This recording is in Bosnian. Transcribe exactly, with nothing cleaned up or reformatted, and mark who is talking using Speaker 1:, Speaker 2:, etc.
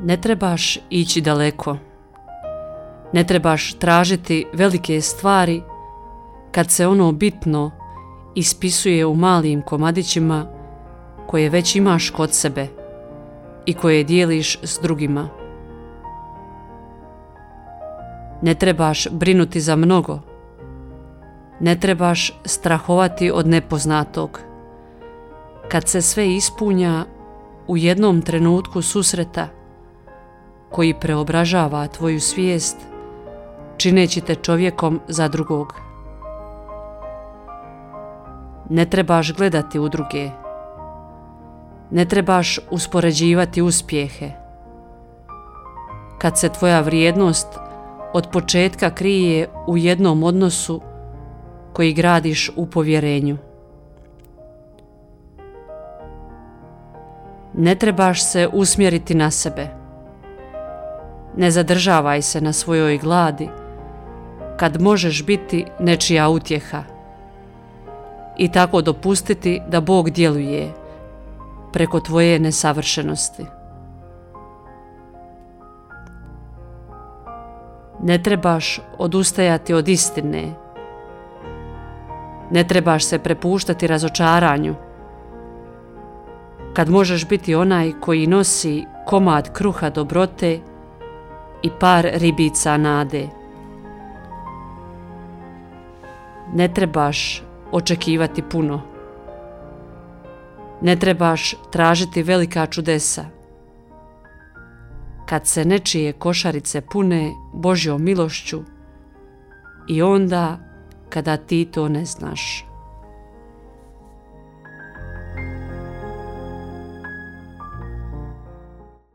Speaker 1: Ne trebaš ići daleko. Ne trebaš tražiti velike stvari kad se ono bitno ispisuje u malim komadićima koje već imaš kod sebe i koje dijeliš s drugima. Ne trebaš brinuti za mnogo. Ne trebaš strahovati od nepoznatog. Kad se sve ispunja u jednom trenutku susreta koji preobražava tvoju svijest, čineći te čovjekom za drugog. Ne trebaš gledati u druge. Ne trebaš uspoređivati uspjehe. Kad se tvoja vrijednost od početka krije u jednom odnosu koji gradiš u povjerenju. Ne trebaš se usmjeriti na sebe. Ne zadržavaj se na svojoj gladi kad možeš biti nečija utjeha i tako dopustiti da Bog djeluje preko tvoje nesavršenosti. Ne trebaš odustajati od istine. Ne trebaš se prepuštati razočaranju kad možeš biti onaj koji nosi komad kruha dobrote i par ribica nade. Ne trebaš očekivati puno. Ne trebaš tražiti velika čudesa. Kad se nečije košarice pune Božjom milošću i onda kada ti to ne znaš.